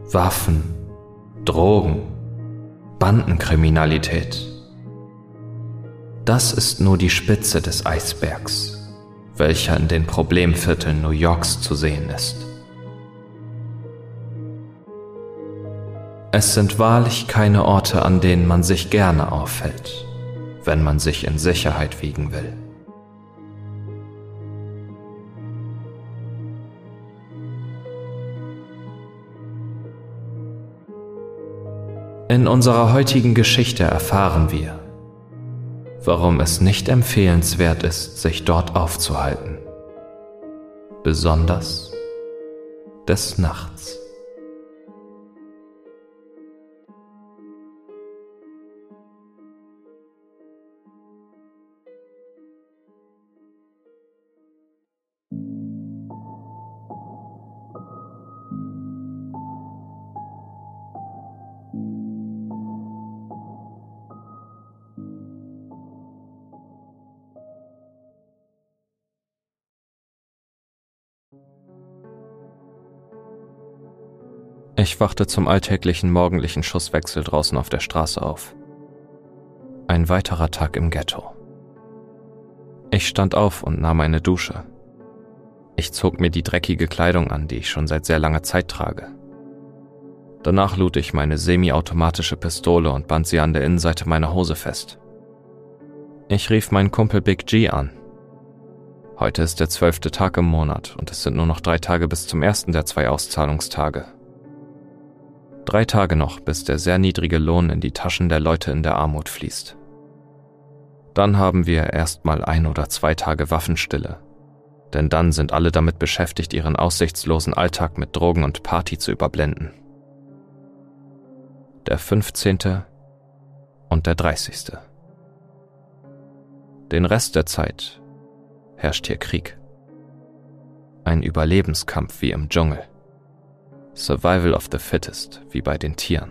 Waffen, Drogen, Bandenkriminalität. Das ist nur die Spitze des Eisbergs, welcher in den Problemvierteln New Yorks zu sehen ist. Es sind wahrlich keine Orte, an denen man sich gerne aufhält, wenn man sich in Sicherheit wiegen will. In unserer heutigen Geschichte erfahren wir, warum es nicht empfehlenswert ist, sich dort aufzuhalten, besonders des Nachts. Ich wachte zum alltäglichen morgendlichen Schusswechsel draußen auf der Straße auf. Ein weiterer Tag im Ghetto. Ich stand auf und nahm eine Dusche. Ich zog mir die dreckige Kleidung an, die ich schon seit sehr langer Zeit trage. Danach lud ich meine semi-automatische Pistole und band sie an der Innenseite meiner Hose fest. Ich rief meinen Kumpel Big G an. Heute ist der 12. Tag im Monat und es sind nur noch 3 Tage bis zum ersten der 2 Auszahlungstage. 3 Tage noch, bis der sehr niedrige Lohn in die Taschen der Leute in der Armut fließt. Dann haben wir erstmal 1 oder 2 Tage Waffenstille, denn dann sind alle damit beschäftigt, ihren aussichtslosen Alltag mit Drogen und Party zu überblenden. Der 15. und der 30. Den Rest der Zeit herrscht hier Krieg. Ein Überlebenskampf wie im Dschungel. Survival of the Fittest, wie bei den Tieren.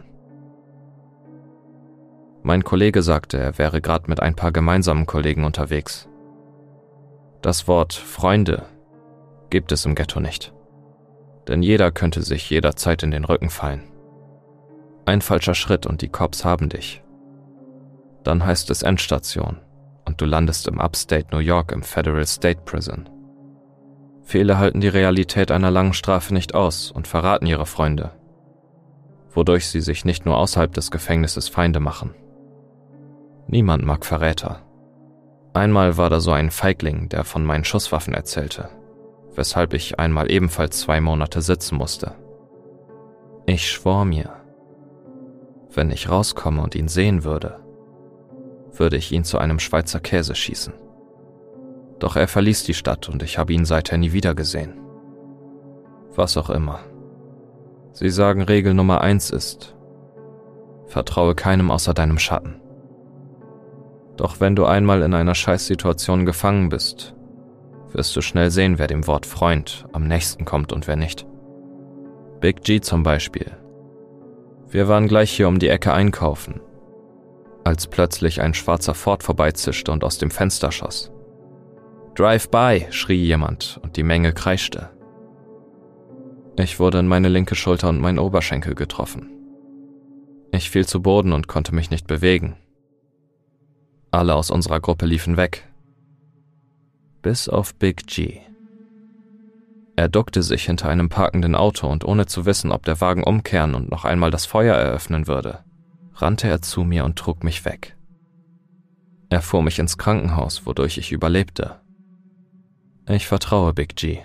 Mein Kollege sagte, er wäre gerade mit ein paar gemeinsamen Kollegen unterwegs. Das Wort Freunde gibt es im Ghetto nicht. Denn jeder könnte sich jederzeit in den Rücken fallen. Ein falscher Schritt und die Cops haben dich. Dann heißt es Endstation und du landest im Upstate New York im Federal State Prison. Viele halten die Realität einer langen Strafe nicht aus und verraten ihre Freunde, wodurch sie sich nicht nur außerhalb des Gefängnisses Feinde machen. Niemand mag Verräter. Einmal war da so ein Feigling, der von meinen Schusswaffen erzählte, weshalb ich einmal ebenfalls 2 Monate sitzen musste. Ich schwor mir, wenn ich rauskomme und ihn sehen würde, würde ich ihn zu einem Schweizer Käse schießen. Doch er verließ die Stadt und ich habe ihn seither nie wieder gesehen. Was auch immer. Sie sagen, Regel Nummer 1 ist: Vertraue keinem außer deinem Schatten. Doch wenn du einmal in einer Scheißsituation gefangen bist, wirst du schnell sehen, wer dem Wort Freund am nächsten kommt und wer nicht. Big G zum Beispiel. Wir waren gleich hier um die Ecke einkaufen, als plötzlich ein schwarzer Ford vorbeizischte und aus dem Fenster schoss. Drive-by, schrie jemand und die Menge kreischte. Ich wurde in meine linke Schulter und meinen Oberschenkel getroffen. Ich fiel zu Boden und konnte mich nicht bewegen. Alle aus unserer Gruppe liefen weg. Bis auf Big G. Er duckte sich hinter einem parkenden Auto und ohne zu wissen, ob der Wagen umkehren und noch einmal das Feuer eröffnen würde, rannte er zu mir und trug mich weg. Er fuhr mich ins Krankenhaus, wodurch ich überlebte. Ich vertraue Big G.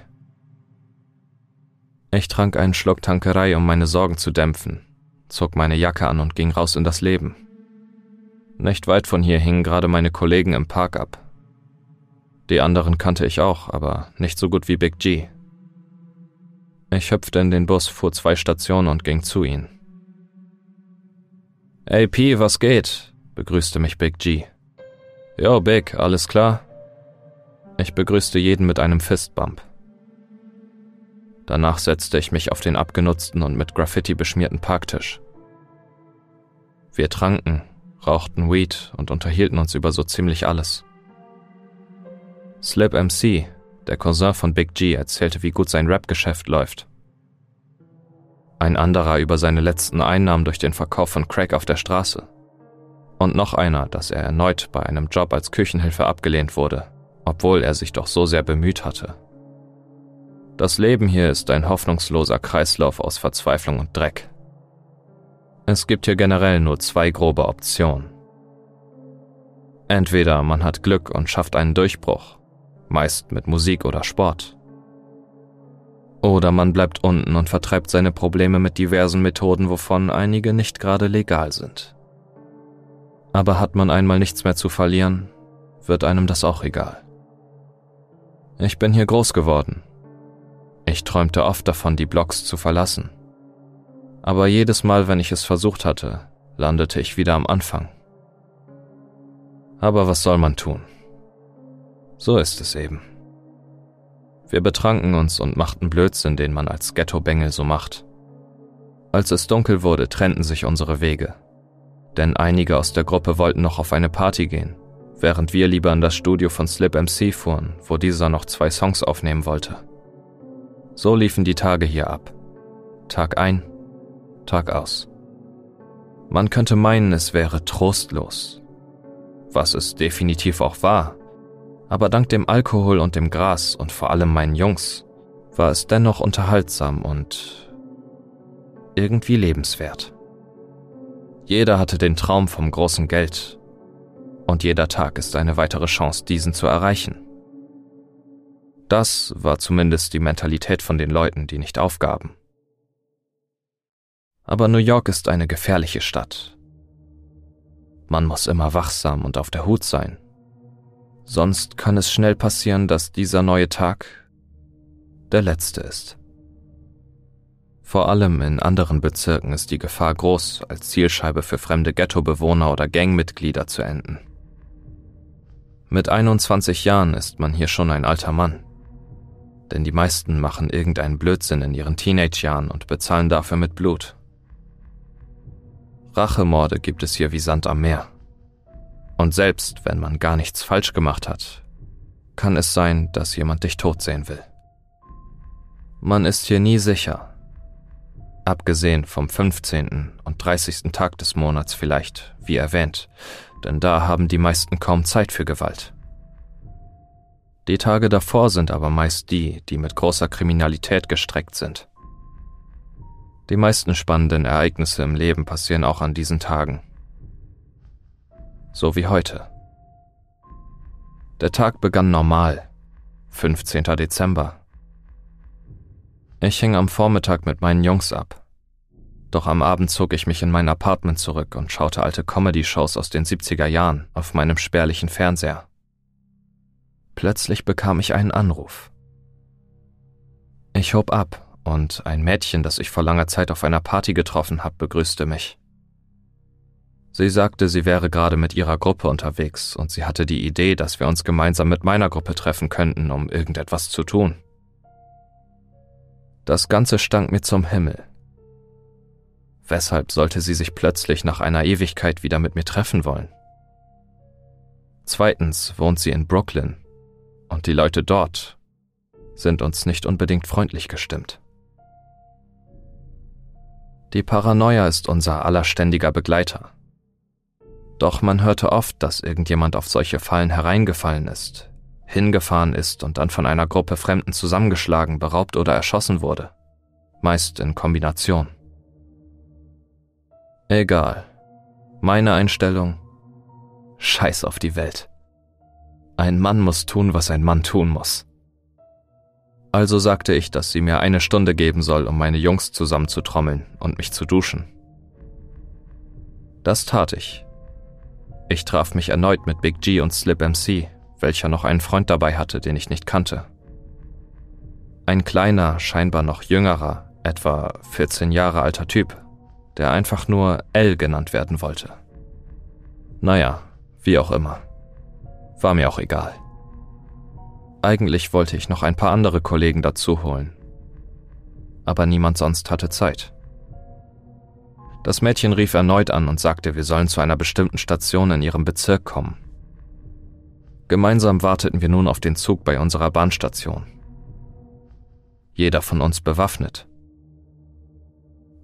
Ich trank einen Schluck Tanqueray, um meine Sorgen zu dämpfen, zog meine Jacke an und ging raus in das Leben. Nicht weit von hier hingen gerade meine Kollegen im Park ab. Die anderen kannte ich auch, aber nicht so gut wie Big G. Ich hüpfte in den Bus, fuhr 2 Stationen und ging zu ihnen. "Ey P, was geht?" begrüßte mich Big G. "Yo, Big, alles klar?" Ich begrüßte jeden mit einem Fistbump. Danach setzte ich mich auf den abgenutzten und mit Graffiti beschmierten Parktisch. Wir tranken, rauchten Weed und unterhielten uns über so ziemlich alles. Slip MC, der Cousin von Big G, erzählte, wie gut sein Rap-Geschäft läuft. ein anderer über seine letzten Einnahmen durch den Verkauf von Crack auf der Straße und noch einer, dass er erneut bei einem Job als Küchenhilfe abgelehnt wurde, obwohl er sich doch so sehr bemüht hatte. Das Leben hier ist ein hoffnungsloser Kreislauf aus Verzweiflung und Dreck. Es gibt hier generell nur 2 grobe Optionen. Entweder man hat Glück und schafft einen Durchbruch, meist mit Musik oder Sport. Oder man bleibt unten und vertreibt seine Probleme mit diversen Methoden, wovon einige nicht gerade legal sind. Aber hat man einmal nichts mehr zu verlieren, wird einem das auch egal. Ich bin hier groß geworden. Ich träumte oft davon, die Blocks zu verlassen. Aber jedes Mal, wenn ich es versucht hatte, landete ich wieder am Anfang. Aber was soll man tun? So ist es eben. Wir betranken uns und machten Blödsinn, den man als Ghetto-Bengel so macht. Als es dunkel wurde, trennten sich unsere Wege. Denn einige aus der Gruppe wollten noch auf eine Party gehen, während wir lieber in das Studio von Slip MC fuhren, wo dieser noch 2 Songs aufnehmen wollte. So liefen die Tage hier ab. Tag ein, Tag aus. Man könnte meinen, es wäre trostlos. Was es definitiv auch war. Aber dank dem Alkohol und dem Gras und vor allem meinen Jungs war es dennoch unterhaltsam und irgendwie lebenswert. Jeder hatte den Traum vom großen Geld und jeder Tag ist eine weitere Chance, diesen zu erreichen. Das war zumindest die Mentalität von den Leuten, die nicht aufgaben. Aber New York ist eine gefährliche Stadt. Man muss immer wachsam und auf der Hut sein. Sonst kann es schnell passieren, dass dieser neue Tag der letzte ist. Vor allem in anderen Bezirken ist die Gefahr groß, als Zielscheibe für fremde Ghettobewohner oder Gangmitglieder zu enden. Mit 21 Jahren ist man hier schon ein alter Mann. Denn die meisten machen irgendeinen Blödsinn in ihren Teenage-Jahren und bezahlen dafür mit Blut. Rachemorde gibt es hier wie Sand am Meer. Und selbst wenn man gar nichts falsch gemacht hat, kann es sein, dass jemand dich tot sehen will. Man ist hier nie sicher. Abgesehen vom 15. und 30. Tag des Monats vielleicht, wie erwähnt, denn da haben die meisten kaum Zeit für Gewalt. Die Tage davor sind aber meist die, die mit großer Kriminalität gestreckt sind. Die meisten spannenden Ereignisse im Leben passieren auch an diesen Tagen. So wie heute. Der Tag begann normal, 15. Dezember. Ich hing am Vormittag mit meinen Jungs ab. Doch am Abend zog ich mich in mein Apartment zurück und schaute alte Comedy-Shows aus den 70er Jahren auf meinem spärlichen Fernseher. Plötzlich bekam ich einen Anruf. Ich hob ab und ein Mädchen, das ich vor langer Zeit auf einer Party getroffen habe, begrüßte mich. Sie sagte, sie wäre gerade mit ihrer Gruppe unterwegs und sie hatte die Idee, dass wir uns gemeinsam mit meiner Gruppe treffen könnten, um irgendetwas zu tun. Das Ganze stank mir zum Himmel. Weshalb sollte sie sich plötzlich nach einer Ewigkeit wieder mit mir treffen wollen? Zweitens wohnt sie in Brooklyn und die Leute dort sind uns nicht unbedingt freundlich gestimmt. Die Paranoia ist unser aller ständiger Begleiter. Doch man hörte oft, dass irgendjemand auf solche Fallen hereingefallen ist, hingefahren ist und dann von einer Gruppe Fremden zusammengeschlagen, beraubt oder erschossen wurde. Meist in Kombination. Egal. Meine Einstellung: Scheiß auf die Welt. Ein Mann muss tun, was ein Mann tun muss. Also sagte ich, dass sie mir 1 Stunde geben soll, um meine Jungs zusammenzutrommeln und mich zu duschen. Das tat ich. Ich traf mich erneut mit Big G und Slip MC, welcher noch einen Freund dabei hatte, den ich nicht kannte. Ein kleiner, scheinbar noch jüngerer, etwa 14 Jahre alter Typ, der einfach nur L genannt werden wollte. Naja, wie auch immer. War mir auch egal. Eigentlich wollte ich noch ein paar andere Kollegen dazu holen. Aber niemand sonst hatte Zeit. Das Mädchen rief erneut an und sagte, wir sollen zu einer bestimmten Station in ihrem Bezirk kommen. Gemeinsam warteten wir nun auf den Zug bei unserer Bahnstation. Jeder von uns bewaffnet.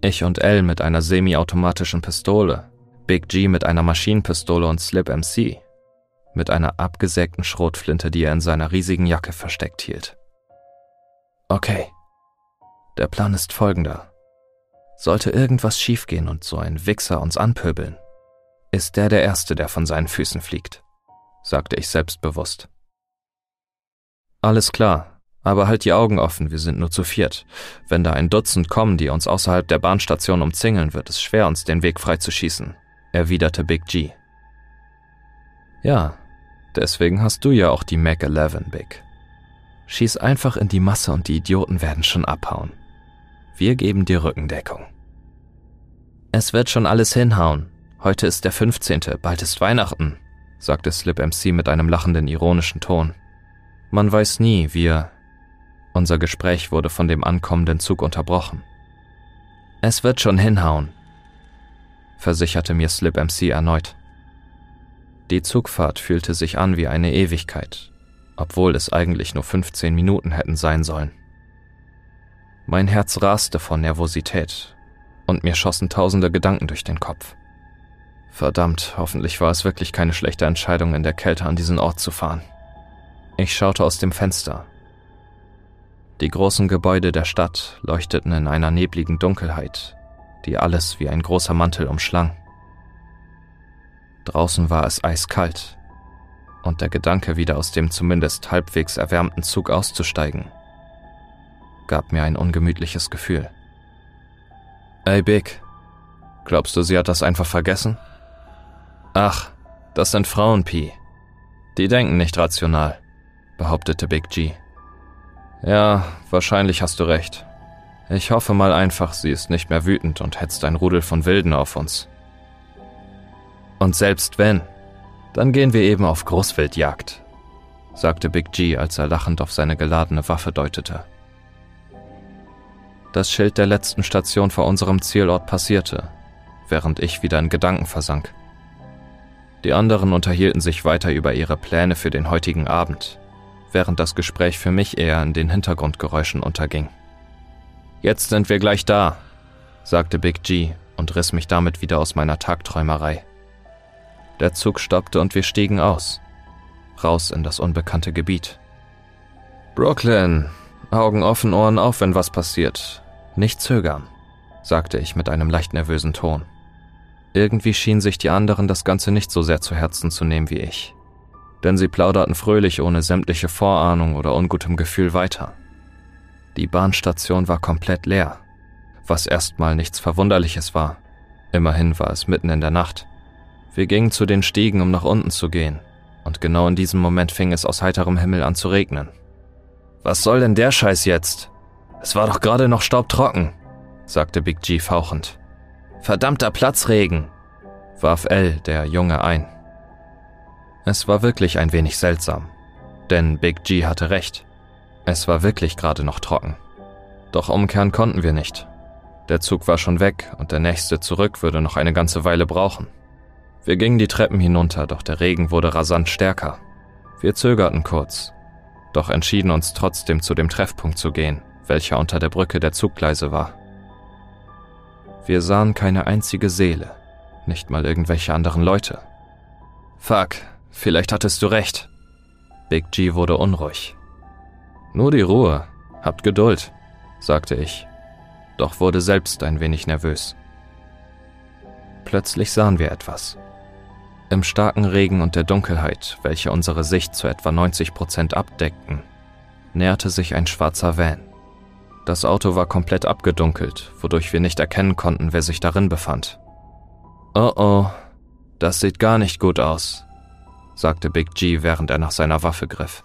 Ich und L mit einer semi-automatischen Pistole, Big G mit einer Maschinenpistole und Slip MC mit einer abgesägten Schrotflinte, die er in seiner riesigen Jacke versteckt hielt. Okay, der Plan ist folgender. Sollte irgendwas schiefgehen und so ein Wichser uns anpöbeln, ist der Erste, der von seinen Füßen fliegt, sagte ich selbstbewusst. Alles klar, aber halt die Augen offen, wir sind nur zu viert. Wenn da ein Dutzend kommen, die uns außerhalb der Bahnstation umzingeln, wird es schwer, uns den Weg freizuschießen, erwiderte Big G. Ja, deswegen hast du ja auch die Mac 11, Big. Schieß einfach in die Masse und die Idioten werden schon abhauen. Wir geben dir Rückendeckung. Es wird schon alles hinhauen. Heute ist der 15., bald ist Weihnachten, sagte Slip MC mit einem lachenden, ironischen Ton. Man weiß nie, Unser Gespräch wurde von dem ankommenden Zug unterbrochen. Es wird schon hinhauen, versicherte mir Slip MC erneut. Die Zugfahrt fühlte sich an wie eine Ewigkeit, obwohl es eigentlich nur 15 Minuten hätten sein sollen. Mein Herz raste vor Nervosität und mir schossen tausende Gedanken durch den Kopf. Verdammt, hoffentlich war es wirklich keine schlechte Entscheidung, in der Kälte an diesen Ort zu fahren. Ich schaute aus dem Fenster. Die großen Gebäude der Stadt leuchteten in einer nebligen Dunkelheit, die alles wie ein großer Mantel umschlang. Draußen war es eiskalt, und der Gedanke, wieder aus dem zumindest halbwegs erwärmten Zug auszusteigen, gab mir ein ungemütliches Gefühl. Ey Big, glaubst du, sie hat das einfach vergessen? Ach, das sind Frauen, Pi. Die denken nicht rational, behauptete Big G. Ja, wahrscheinlich hast du recht. Ich hoffe mal einfach, sie ist nicht mehr wütend und hetzt ein Rudel von Wilden auf uns. Und selbst wenn, dann gehen wir eben auf Großwildjagd, sagte Big G, als er lachend auf seine geladene Waffe deutete. Das Schild der letzten Station vor unserem Zielort passierte, während ich wieder in Gedanken versank. Die anderen unterhielten sich weiter über ihre Pläne für den heutigen Abend, während das Gespräch für mich eher in den Hintergrundgeräuschen unterging. Jetzt sind wir gleich da, sagte Big G und riss mich damit wieder aus meiner Tagträumerei. Der Zug stoppte und wir stiegen aus, raus in das unbekannte Gebiet. Brooklyn, Augen offen, Ohren auf, wenn was passiert. Nicht zögern, sagte ich mit einem leicht nervösen Ton. Irgendwie schienen sich die anderen das Ganze nicht so sehr zu Herzen zu nehmen wie ich. Denn sie plauderten fröhlich ohne sämtliche Vorahnung oder ungutem Gefühl weiter. Die Bahnstation war komplett leer, was erstmal nichts Verwunderliches war. Immerhin war es mitten in der Nacht. Wir gingen zu den Stiegen, um nach unten zu gehen, und genau in diesem Moment fing es aus heiterem Himmel an zu regnen. Was soll denn der Scheiß jetzt? Es war doch gerade noch staubtrocken, sagte Big G fauchend. Verdammter Platzregen, warf L, der Junge, ein. Es war wirklich ein wenig seltsam, denn Big G hatte recht. Es war wirklich gerade noch trocken. Doch umkehren konnten wir nicht. Der Zug war schon weg und der nächste zurück würde noch eine ganze Weile brauchen. Wir gingen die Treppen hinunter, doch der Regen wurde rasant stärker. Wir zögerten kurz, doch entschieden uns trotzdem zu dem Treffpunkt zu gehen, welcher unter der Brücke der Zuggleise war. Wir sahen keine einzige Seele, nicht mal irgendwelche anderen Leute. Fuck, vielleicht hattest du recht. Big G wurde unruhig. Nur die Ruhe, habt Geduld, sagte ich, doch wurde selbst ein wenig nervös. Plötzlich sahen wir etwas. Im starken Regen und der Dunkelheit, welche unsere Sicht zu etwa 90% abdeckten, näherte sich ein schwarzer Van. Das Auto war komplett abgedunkelt, wodurch wir nicht erkennen konnten, wer sich darin befand. Oh oh, das sieht gar nicht gut aus, sagte Big G, während er nach seiner Waffe griff.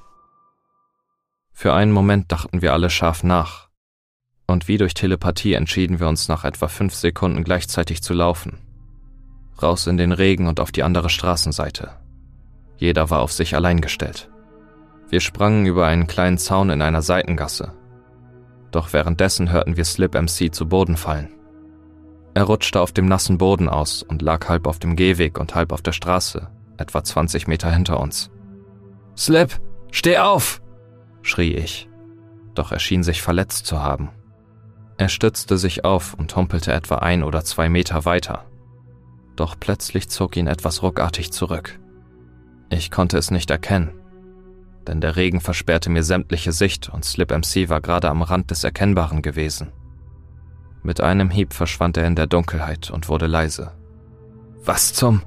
Für einen Moment dachten wir alle scharf nach, und wie durch Telepathie entschieden wir uns nach etwa 5 Sekunden gleichzeitig zu laufen. Raus in den Regen und auf die andere Straßenseite. Jeder war auf sich allein gestellt. Wir sprangen über einen kleinen Zaun in einer Seitengasse. Doch währenddessen hörten wir Slip MC zu Boden fallen. Er rutschte auf dem nassen Boden aus und lag halb auf dem Gehweg und halb auf der Straße, etwa 20 Meter hinter uns. »Slip, steh auf!« schrie ich, doch er schien sich verletzt zu haben. Er stützte sich auf und humpelte etwa 1 oder 2 Meter weiter. Doch plötzlich zog ihn etwas ruckartig zurück. Ich konnte es nicht erkennen, denn der Regen versperrte mir sämtliche Sicht und Slip MC war gerade am Rand des Erkennbaren gewesen. Mit einem Hieb verschwand er in der Dunkelheit und wurde leise. »Was zum...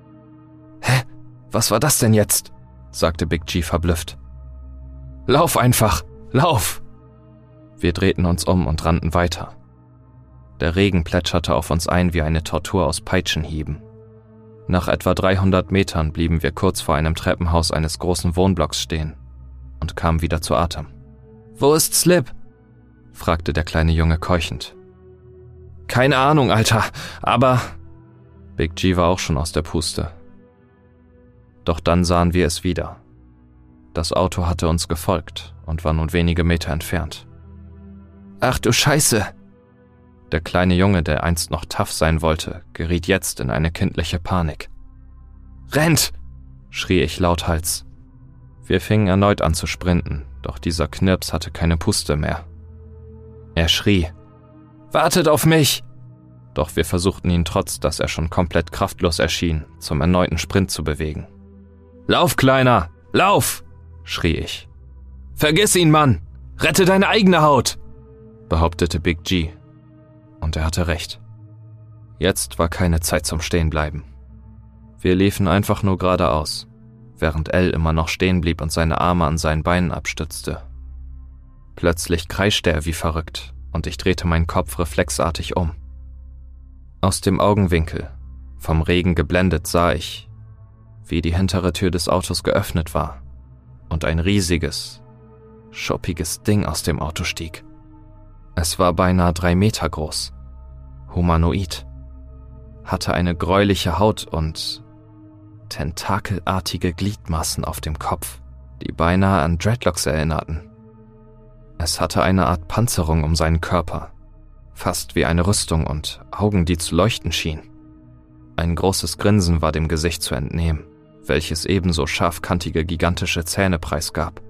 Hä? Was war das denn jetzt?« sagte Big G verblüfft. »Lauf einfach! Lauf!« Wir drehten uns um und rannten weiter. Der Regen plätscherte auf uns ein wie eine Tortur aus Peitschenhieben. Nach etwa 300 Metern blieben wir kurz vor einem Treppenhaus eines großen Wohnblocks stehen und kamen wieder zu Atem. »Wo ist Slip?« fragte der kleine Junge keuchend. »Keine Ahnung, Alter, aber...« Big G war auch schon aus der Puste. Doch dann sahen wir es wieder. Das Auto hatte uns gefolgt und war nun wenige Meter entfernt. »Ach du Scheiße!« Der kleine Junge, der einst noch tough sein wollte, geriet jetzt in eine kindliche Panik. »Rennt!« schrie ich lauthals. Wir fingen erneut an zu sprinten, doch dieser Knirps hatte keine Puste mehr. Er schrie, »Wartet auf mich!« Doch wir versuchten ihn, trotz dass er schon komplett kraftlos erschien, zum erneuten Sprint zu bewegen. »Lauf, Kleiner! Lauf!« schrie ich. »Vergiss ihn, Mann! Rette deine eigene Haut!« behauptete Big G. Und er hatte recht. Jetzt war keine Zeit zum Stehenbleiben. Wir liefen einfach nur geradeaus, während L immer noch stehen blieb und seine Arme an seinen Beinen abstützte. Plötzlich kreischte er wie verrückt und ich drehte meinen Kopf reflexartig um. Aus dem Augenwinkel, vom Regen geblendet, sah ich, wie die hintere Tür des Autos geöffnet war und ein riesiges, schuppiges Ding aus dem Auto stieg. Es war beinahe 3 Meter groß, humanoid, hatte eine gräuliche Haut und tentakelartige Gliedmaßen auf dem Kopf, die beinahe an Dreadlocks erinnerten. Es hatte eine Art Panzerung um seinen Körper, fast wie eine Rüstung und Augen, die zu leuchten schienen. Ein großes Grinsen war dem Gesicht zu entnehmen, welches ebenso scharfkantige gigantische Zähne preisgab.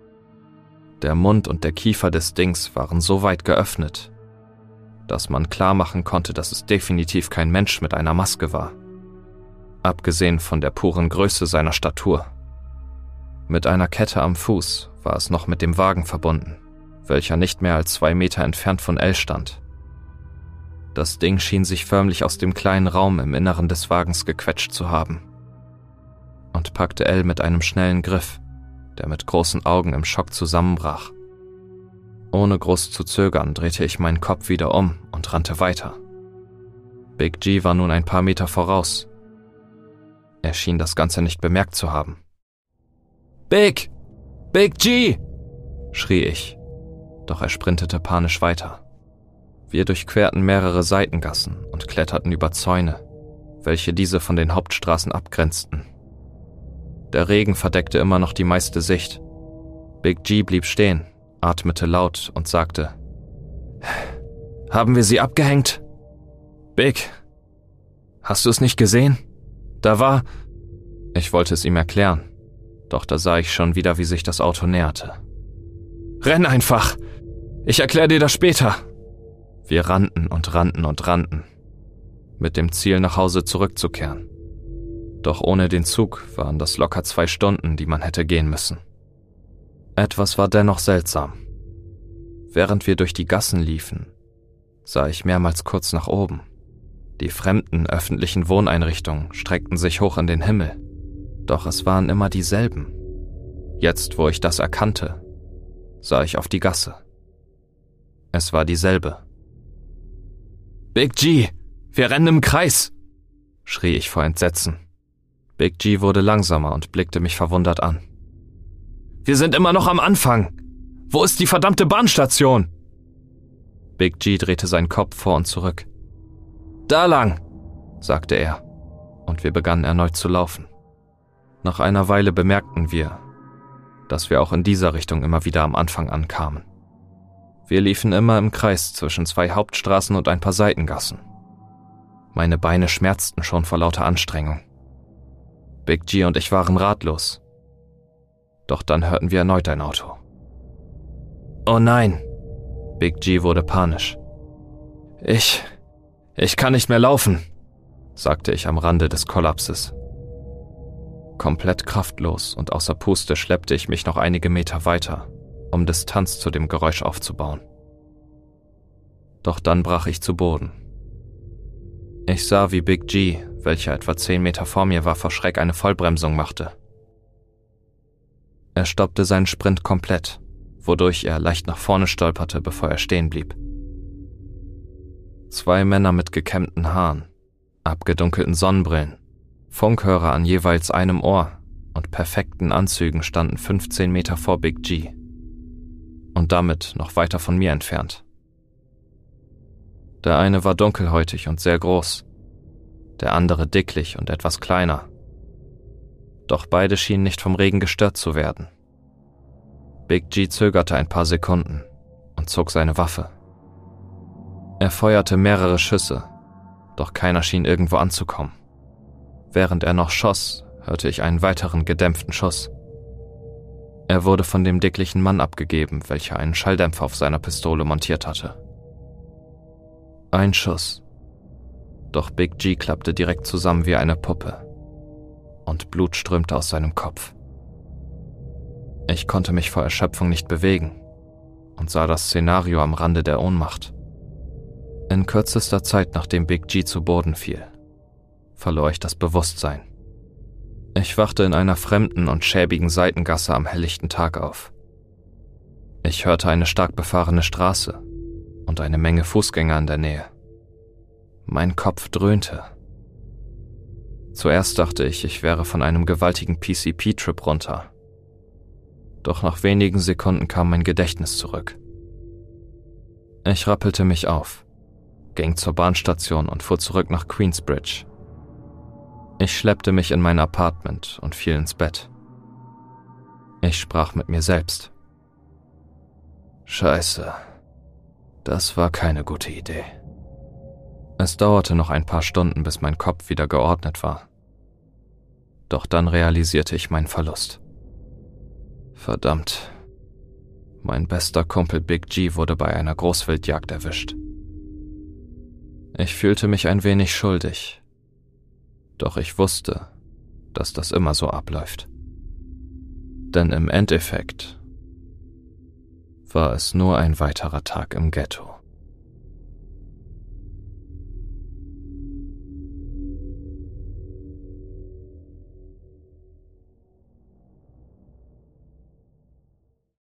Der Mund und der Kiefer des Dings waren so weit geöffnet, dass man klar machen konnte, dass es definitiv kein Mensch mit einer Maske war, abgesehen von der puren Größe seiner Statur. Mit einer Kette am Fuß war es noch mit dem Wagen verbunden, welcher nicht mehr als 2 Meter entfernt von L stand. Das Ding schien sich förmlich aus dem kleinen Raum im Inneren des Wagens gequetscht zu haben und packte L mit einem schnellen Griff, der mit großen Augen im Schock zusammenbrach. Ohne groß zu zögern drehte ich meinen Kopf wieder um und rannte weiter. Big G war nun ein paar Meter voraus. Er schien das Ganze nicht bemerkt zu haben. »Big! Big G!« schrie ich, doch er sprintete panisch weiter. Wir durchquerten mehrere Seitengassen und kletterten über Zäune, welche diese von den Hauptstraßen abgrenzten. Der Regen verdeckte immer noch die meiste Sicht. Big G blieb stehen, atmete laut und sagte, »Haben wir sie abgehängt?« »Big, hast du es nicht gesehen? Da war...« Ich wollte es ihm erklären, doch da sah ich schon wieder, wie sich das Auto näherte. »Renn einfach! Ich erkläre dir das später!« Wir rannten und rannten und rannten, mit dem Ziel, nach Hause zurückzukehren. Doch ohne den Zug waren das locker 2 Stunden, die man hätte gehen müssen. Etwas war dennoch seltsam. Während wir durch die Gassen liefen, sah ich mehrmals kurz nach oben. Die fremden öffentlichen Wohneinrichtungen streckten sich hoch in den Himmel, doch es waren immer dieselben. Jetzt, wo ich das erkannte, sah ich auf die Gasse. Es war dieselbe. »Big G, wir rennen im Kreis«, schrie ich vor Entsetzen. Big G wurde langsamer und blickte mich verwundert an. »Wir sind immer noch am Anfang. Wo ist die verdammte Bahnstation?« Big G drehte seinen Kopf vor und zurück. »Da lang«, sagte er, und wir begannen erneut zu laufen. Nach einer Weile bemerkten wir, dass wir auch in dieser Richtung immer wieder am Anfang ankamen. Wir liefen immer im Kreis zwischen 2 Hauptstraßen und ein paar Seitengassen. Meine Beine schmerzten schon vor lauter Anstrengung. Big G und ich waren ratlos. Doch dann hörten wir erneut ein Auto. »Oh nein!« Big G wurde panisch. Ich kann nicht mehr laufen, sagte ich am Rande des Kollapses. Komplett kraftlos und außer Puste schleppte ich mich noch einige Meter weiter, um Distanz zu dem Geräusch aufzubauen. Doch dann brach ich zu Boden. Ich sah, wie Big G, welcher etwa 10 Meter vor mir war, vor Schreck eine Vollbremsung machte. Er stoppte seinen Sprint komplett, wodurch er leicht nach vorne stolperte, bevor er stehen blieb. 2 Männer mit gekämmten Haaren, abgedunkelten Sonnenbrillen, Funkhörer an jeweils einem Ohr und perfekten Anzügen standen 15 Meter vor Big G und damit noch weiter von mir entfernt. Der eine war dunkelhäutig und sehr groß, der andere dicklich und etwas kleiner. Doch beide schienen nicht vom Regen gestört zu werden. Big G zögerte ein paar Sekunden und zog seine Waffe. Er feuerte mehrere Schüsse, doch keiner schien irgendwo anzukommen. Während er noch schoss, hörte ich einen weiteren gedämpften Schuss. Er wurde von dem dicklichen Mann abgegeben, welcher einen Schalldämpfer auf seiner Pistole montiert hatte. Ein Schuss. Doch Big G klappte direkt zusammen wie eine Puppe. Und Blut strömte aus seinem Kopf. Ich konnte mich vor Erschöpfung nicht bewegen und sah das Szenario am Rande der Ohnmacht. In kürzester Zeit, nachdem Big G zu Boden fiel, verlor ich das Bewusstsein. Ich wachte in einer fremden und schäbigen Seitengasse am helllichten Tag auf. Ich hörte eine stark befahrene Straße und eine Menge Fußgänger in der Nähe. Mein Kopf dröhnte. Zuerst dachte ich wäre von einem gewaltigen PCP-Trip runter. Doch nach wenigen Sekunden kam mein Gedächtnis zurück. Ich rappelte mich auf, ging zur Bahnstation und fuhr zurück nach Queensbridge. Ich schleppte mich in mein Apartment und fiel ins Bett. Ich sprach mit mir selbst. Scheiße, das war keine gute Idee. Es dauerte noch ein paar Stunden, bis mein Kopf wieder geordnet war. Doch dann realisierte ich meinen Verlust. Verdammt. Mein bester Kumpel Big G wurde bei einer Großwildjagd erwischt. Ich fühlte mich ein wenig schuldig. Doch ich wusste, dass das immer so abläuft. Denn im Endeffekt war es nur ein weiterer Tag im Ghetto.